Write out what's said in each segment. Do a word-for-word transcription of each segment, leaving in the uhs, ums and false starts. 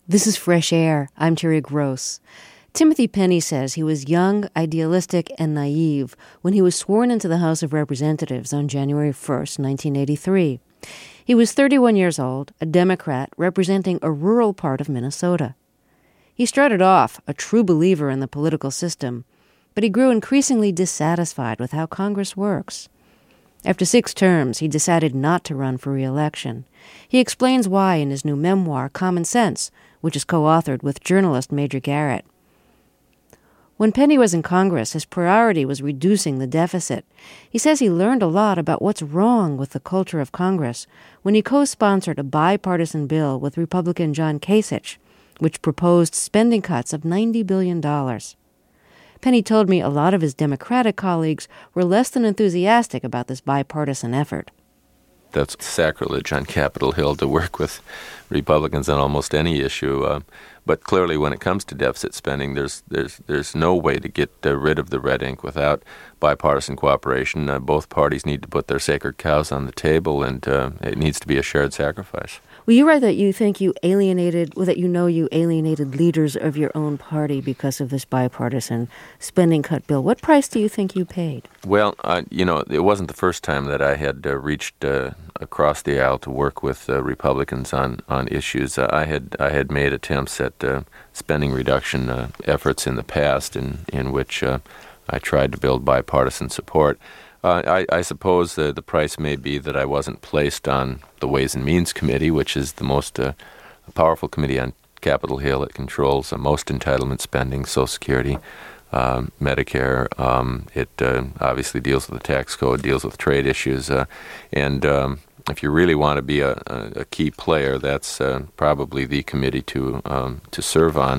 This is Fresh Air. I'm Terry Gross. Timothy Penny says he was young, idealistic, and naive when he was sworn into the House of Representatives on January first, nineteen eighty-three. He was thirty-one years old, a Democrat representing a rural part of Minnesota. He started off a true believer in the political system, but he grew increasingly dissatisfied with how Congress works. After six terms, he decided not to run for re-election. He explains why in his new memoir, Common Sense, which is co-authored with journalist Major Garrett. When Penny was in Congress, his priority was reducing the deficit. He says he learned a lot about what's wrong with the culture of Congress when he co-sponsored a bipartisan bill with Republican John Kasich, which proposed spending cuts of ninety billion dollars. Penny told me a lot of his Democratic colleagues were less than enthusiastic about this bipartisan effort. That's sacrilege on Capitol Hill to work with Republicans on almost any issue. Uh, but clearly, when it comes to deficit spending, there's there's there's no way to get uh, rid of the red ink without bipartisan cooperation. Uh, both parties need to put their sacred cows on the table, and uh, it needs to be a shared sacrifice. Well, you write that you think you alienated, well, that you know you alienated leaders of your own party because of this bipartisan spending cut bill. What price do you think you paid? Well, uh, you know, it wasn't the first time that I had uh, reached uh, across the aisle to work with uh, Republicans on on issues. Uh, I had I had made attempts at uh, spending reduction uh, efforts in the past, in in which uh, I tried to build bipartisan support. Uh, I, I suppose uh, the price may be that I wasn't placed on the Ways and Means Committee, which is the most uh, powerful committee on Capitol Hill. It controls uh, most entitlement spending, Social Security, um, Medicare. Um, it uh, obviously deals with the tax code, deals with trade issues. Uh, and um, if you really want to be a, a, a key player, that's uh, probably the committee to um, to serve on.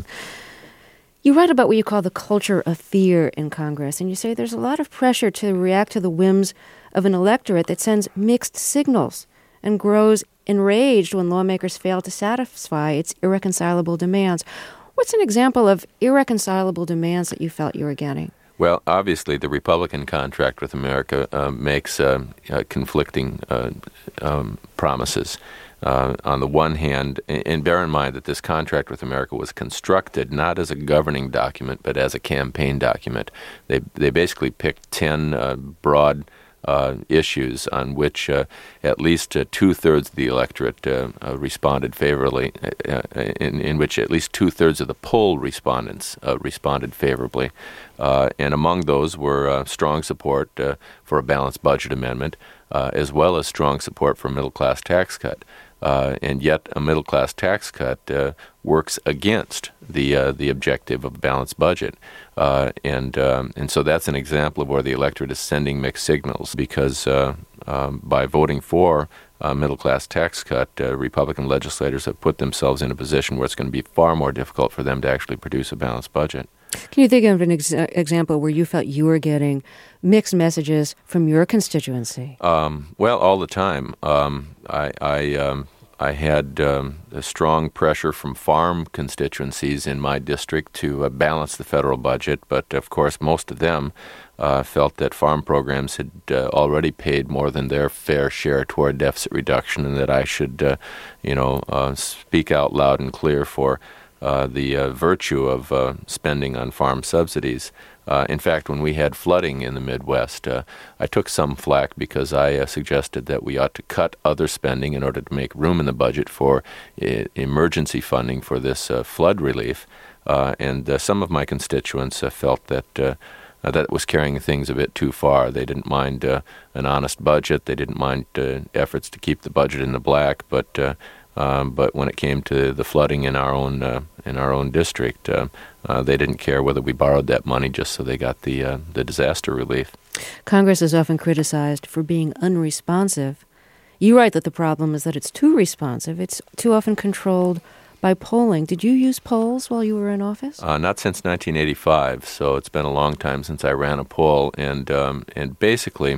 You write about what you call the culture of fear in Congress, and you say there's a lot of pressure to react to the whims of an electorate that sends mixed signals and grows enraged when lawmakers fail to satisfy its irreconcilable demands. What's an example of irreconcilable demands that you felt you were getting? Well, obviously, the Republican contract with America uh, makes uh, uh, conflicting uh, um, promises. Uh, on the one hand, and bear in mind that this contract with America was constructed not as a governing document, but as a campaign document. They they basically picked ten uh, broad uh, issues on which uh, at least uh, two-thirds of the electorate uh, uh, responded favorably, uh, in, in which at least two-thirds of the poll respondents uh, responded favorably. Uh, and among those were uh, strong support uh, for a balanced budget amendment, uh, as well as strong support for a middle-class tax cut. Uh, and yet a middle-class tax cut uh, works against the uh, the objective of a balanced budget. Uh, and um, and so that's an example of where the electorate is sending mixed signals, because uh, um, by voting for a middle-class tax cut, uh, Republican legislators have put themselves in a position where it's going to be far more difficult for them to actually produce a balanced budget. Can you think of an ex- example where you felt you were getting mixed messages from your constituency? Um, well, all the time. Um, I I, um, I had um, a strong pressure from farm constituencies in my district to uh, balance the federal budget, but of course most of them uh, felt that farm programs had uh, already paid more than their fair share toward deficit reduction, and that I should, uh, you know, uh, speak out loud and clear for Uh, the uh, virtue of uh, spending on farm subsidies. Uh, in fact, when we had flooding in the Midwest, uh, I took some flack because I uh, suggested that we ought to cut other spending in order to make room in the budget for uh, emergency funding for this uh, flood relief. Uh, and uh, some of my constituents uh, felt that uh, uh, that was carrying things a bit too far. They didn't mind uh, an honest budget. They didn't mind uh, efforts to keep the budget in the black, but uh, Um, but when it came to the flooding in our own uh, in our own district, uh, uh, they didn't care whether we borrowed that money just so they got the uh, the disaster relief. Congress is often criticized for being unresponsive. You write that the problem is that it's too responsive. It's too often controlled by polling. Did you use polls while you were in office? Uh, not since nineteen eighty-five, so it's been a long time since I ran a poll, and um, and basically,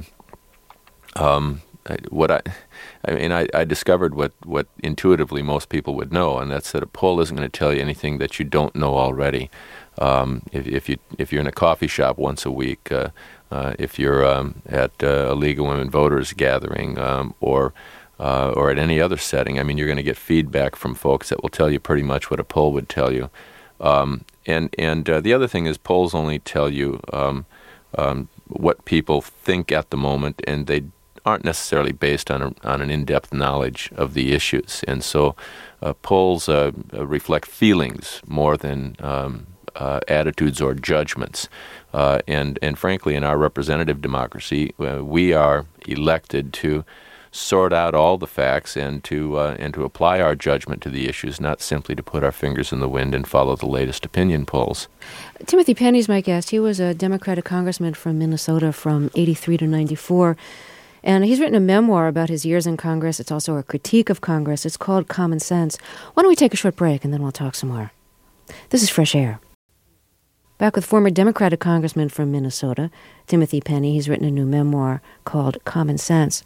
um, what I. I mean, I, I discovered what, what intuitively most people would know, and that's that a poll isn't going to tell you anything that you don't know already. Um, if, if you if you're in a coffee shop once a week, uh, uh, if you're um, at uh, a League of Women Voters gathering, um, or uh, or at any other setting, I mean, you're going to get feedback from folks that will tell you pretty much what a poll would tell you. Um, and and uh, the other thing is polls only tell you um, um, what people think at the moment, and they aren't necessarily based on a, on an in-depth knowledge of the issues. And so uh, polls uh, reflect feelings more than um, uh, attitudes or judgments. Uh, and, and frankly, in our representative democracy, uh, we are elected to sort out all the facts and to uh, and to apply our judgment to the issues, not simply to put our fingers in the wind and follow the latest opinion polls. Timothy Penny's my guest. He was a Democratic congressman from Minnesota from eighty-three to ninety-four, and he's written a memoir about his years in Congress. It's also a critique of Congress. It's called Common Sense. Why don't we take a short break, and then we'll talk some more. This is Fresh Air. Back with former Democratic congressman from Minnesota, Timothy Penny. He's written a new memoir called Common Sense.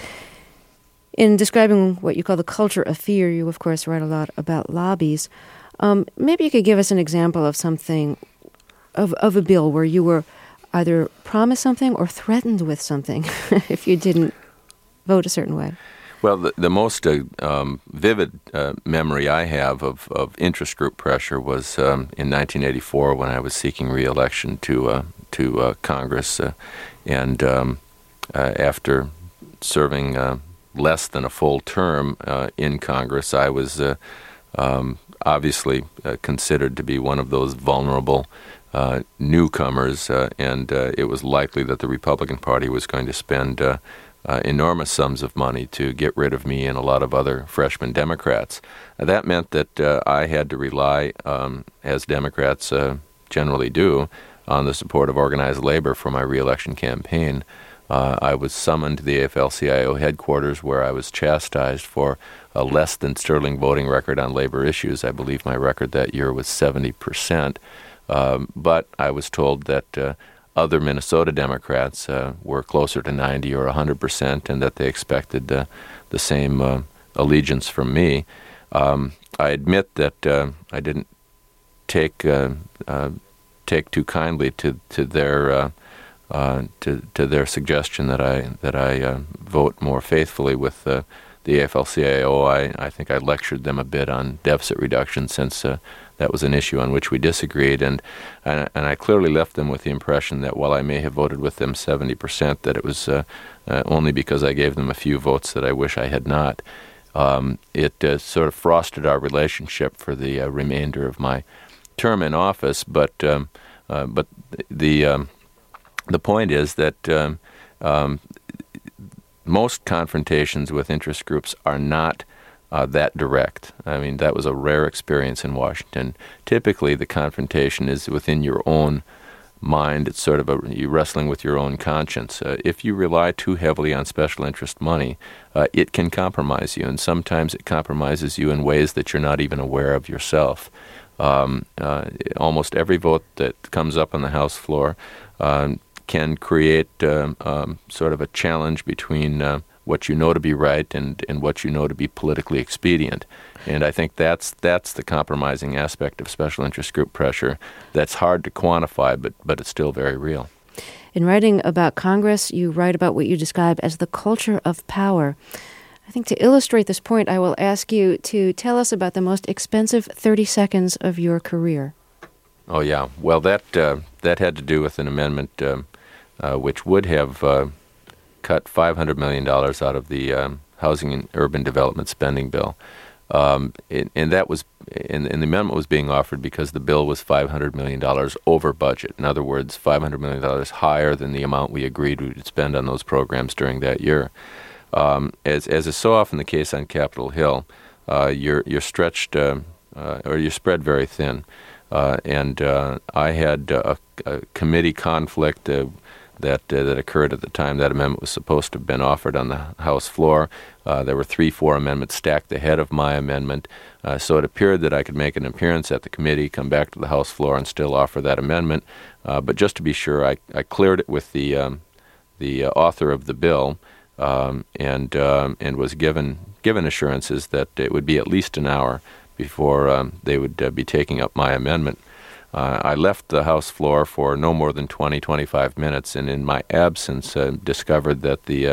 In describing what you call the culture of fear, you, of course, write a lot about lobbies. Um, maybe you could give us an example of something, of, of a bill where you were either promised something or threatened with something if you didn't vote a certain way. Well, the, the most uh, um, vivid uh, memory I have of, of interest group pressure was um, in nineteen eighty-four when I was seeking re-election to, uh, to uh, Congress. Uh, and um, uh, after serving Uh, less than a full term uh, in Congress, I was uh, um, obviously uh, considered to be one of those vulnerable uh, newcomers, uh, and uh, it was likely that the Republican Party was going to spend uh, uh, enormous sums of money to get rid of me and a lot of other freshman Democrats. Uh, that meant that uh, I had to rely, um, as Democrats uh, generally do, on the support of organized labor for my re-election campaign. Uh, I was summoned to the A F L C I O headquarters where I was chastised for a less than sterling voting record on labor issues. I believe my record that year was seventy percent. Um, but I was told that uh, other Minnesota Democrats uh, were closer to ninety or one hundred percent and that they expected uh, the same uh, allegiance from me. Um, I admit that uh, I didn't take uh, uh, take too kindly to, to their uh, Uh, to to their suggestion that I that I uh, vote more faithfully with uh, the A F L C I O. I, I think I lectured them a bit on deficit reduction since uh, that was an issue on which we disagreed, and, and and I clearly left them with the impression that while I may have voted with them seventy percent, that it was uh, uh, only because I gave them a few votes that I wish I had not. Um, it uh, sort of frosted our relationship for the uh, remainder of my term in office, but um, uh, but the um, The point is that um, um, most confrontations with interest groups are not uh, that direct. I mean, that was a rare experience in Washington. Typically, the confrontation is within your own mind. It's sort of a, you wrestling with your own conscience. Uh, if you rely too heavily on special interest money, uh, it can compromise you, and sometimes it compromises you in ways that you're not even aware of yourself. Um, uh, almost every vote that comes up on the House floor um, can create um, um, sort of a challenge between uh, what you know to be right and, and what you know to be politically expedient. And I think that's that's the compromising aspect of special interest group pressure that's hard to quantify, but, but it's still very real. In writing about Congress, you write about what you describe as the culture of power. I think to illustrate this point, I will ask you to tell us about the most expensive thirty seconds of your career. Oh, yeah. Well, that uh, that had to do with an amendment um, uh, which would have uh, cut five hundred million dollars out of the um, Housing and Urban Development Spending Bill. Um, and, and that was, and, and the amendment was being offered because the bill was five hundred million dollars over budget. In other words, five hundred million dollars higher than the amount we agreed we would spend on those programs during that year. Um, as as is so often the case on Capitol Hill, uh, you're you're stretched uh, uh, or you're spread very thin. Uh, and uh, I had uh, a, a committee conflict uh, that uh, that occurred at the time that amendment was supposed to have been offered on the House floor. Uh, there were three, four amendments stacked ahead of my amendment, uh, so it appeared that I could make an appearance at the committee, come back to the House floor, and still offer that amendment. Uh, but just to be sure, I, I cleared it with the um, the uh, author of the bill, um, and um, and was given given assurances that it would be at least an hour before um, they would uh, be taking up my amendment. Uh, I left the House floor for no more than twenty, twenty-five minutes, and in my absence uh, discovered that the uh,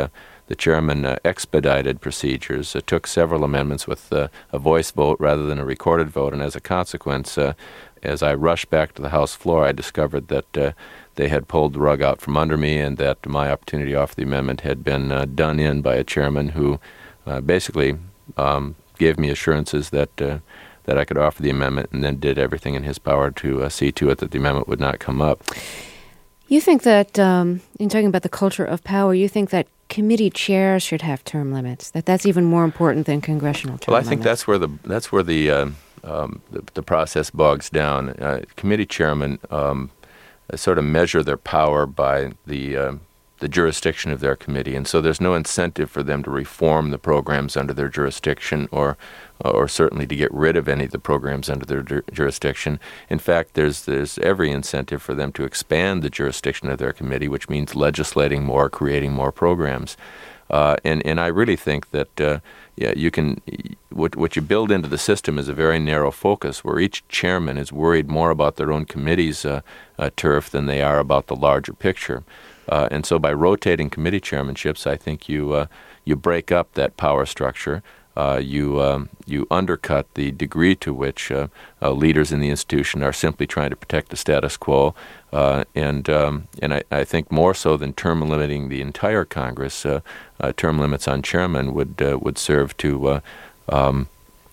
the chairman uh, expedited procedures, uh, took several amendments with uh, a voice vote rather than a recorded vote, and as a consequence, uh, as I rushed back to the House floor, I discovered that uh, they had pulled the rug out from under me and that my opportunity to offer the amendment had been uh, done in by a chairman who uh, basically um, gave me assurances that uh, that I could offer the amendment and then did everything in his power to uh, see to it that the amendment would not come up. You think that, um, in talking about the culture of power, you think that committee chairs should have term limits, that that's even more important than congressional term limits? Well, I limits. think that's where the that's where the uh, um, the, the process bogs down. Uh, committee chairmen um, sort of measure their power by the uh, the jurisdiction of their committee, and so there's no incentive for them to reform the programs under their jurisdiction, or or certainly to get rid of any of the programs under their ju- jurisdiction. In fact, there's there's every incentive for them to expand the jurisdiction of their committee, which means legislating more, creating more programs. Uh, and and I really think that uh, yeah, you can what what you build into the system is a very narrow focus, where each chairman is worried more about their own committee's uh, uh, turf than they are about the larger picture. Uh, and so by rotating committee chairmanships, I think you uh, you break up that power structure. Uh, you um, you undercut the degree to which uh, uh, leaders in the institution are simply trying to protect the status quo, uh, and um, and I, I think more so than term limiting the entire Congress, uh, uh, term limits on chairmen would uh, would serve to uh, um,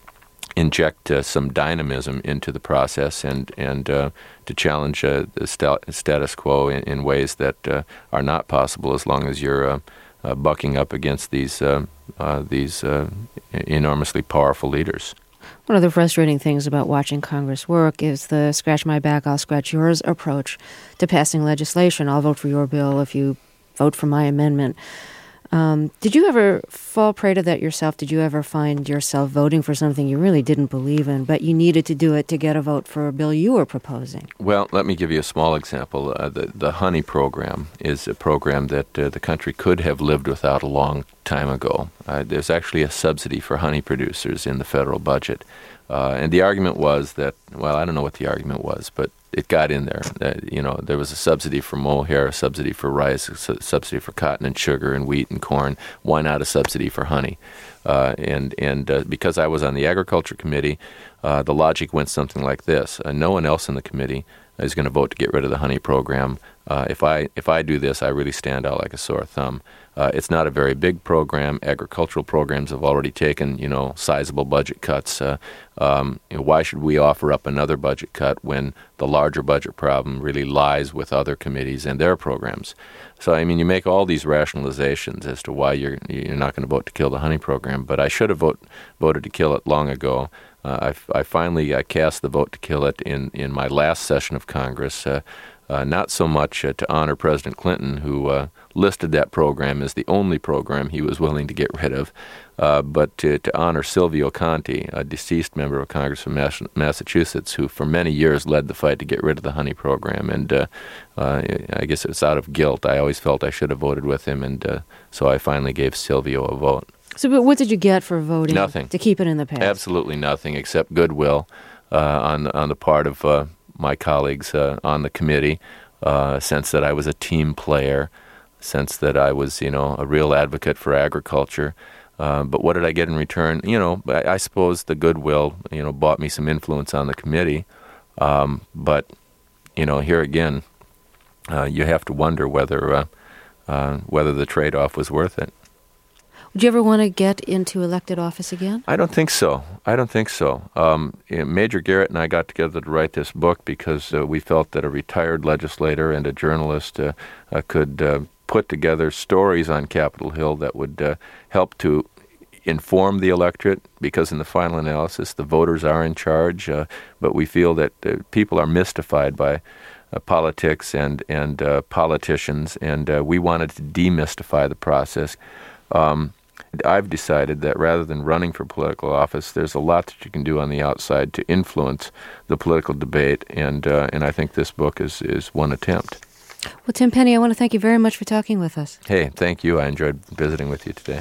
inject uh, some dynamism into the process and and uh, to challenge uh, the sta- status quo in, in ways that uh, are not possible as long as you're uh, uh, bucking up against these uh, uh, these uh, enormously powerful leaders. One of the frustrating things about watching Congress work is the scratch my back, I'll scratch yours approach to passing legislation. I'll vote for your bill if you vote for my amendment. Um, did you ever fall prey to that yourself? Did you ever find yourself voting for something you really didn't believe in, but you needed to do it to get a vote for a bill you were proposing? Well, let me give you a small example. Uh, the, the Honey program is a program that uh, the country could have lived without a long time ago. Uh, there's actually a subsidy for honey producers in the federal budget. Uh, and the argument was that, well, I don't know what the argument was, but it got in there. Uh, you know, there was a subsidy for mohair, a subsidy for rice, a su- subsidy for cotton and sugar and wheat and corn. Why not a subsidy for honey? Uh, and and uh, because I was on the Agriculture Committee, uh, the logic went something like this. Uh, no one else in the committee is going to vote to get rid of the honey program. Uh, if I if I do this, I really stand out like a sore thumb. Uh, it's not a very big program. Agricultural programs have already taken, you know, sizable budget cuts. Uh, um, you know, why should we offer up another budget cut when the larger budget problem really lies with other committees and their programs? So, I mean, you make all these rationalizations as to why you're you're not going to vote to kill the honey program. But I should have vote, voted to kill it long ago. Uh, I, I finally uh, cast the vote to kill it in, in my last session of Congress. Uh, Uh, not so much uh, to honor President Clinton, who uh, listed that program as the only program he was willing to get rid of, uh, but to, to honor Silvio Conti, a deceased member of Congress from Mas- Massachusetts, who for many years led the fight to get rid of the honey program. And uh, uh, I guess it's out of guilt. I always felt I should have voted with him, and uh, so I finally gave Silvio a vote. So but what did you get for voting Nothing. To keep it in the past? Absolutely nothing, except goodwill uh, on, on the part of uh, my colleagues uh, on the committee, uh, sense that I was a team player, sense that I was, you know, a real advocate for agriculture. Uh, but what did I get in return? You know, I, I suppose the goodwill, you know, bought me some influence on the committee. Um, but, you know, here again, uh, you have to wonder whether uh, uh, whether the trade-off was worth it. Would you ever want to get into elected office again? I don't think so. I don't think so. Um, Major Garrett and I got together to write this book because uh, we felt that a retired legislator and a journalist uh, uh, could uh, put together stories on Capitol Hill that would uh, help to inform the electorate, because in the final analysis, the voters are in charge. Uh, but we feel that uh, people are mystified by uh, politics and, and uh, politicians, and uh, we wanted to demystify the process. Um, I've decided that rather than running for political office, there's a lot that you can do on the outside to influence the political debate, and uh, and I think this book is, is one attempt. Well, Tim Penny, I want to thank you very much for talking with us. Hey, thank you. I enjoyed visiting with you today.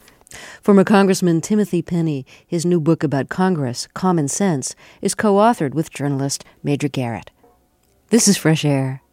Former Congressman Timothy Penny, his new book about Congress, Common Sense, is co-authored with journalist Major Garrett. This is Fresh Air.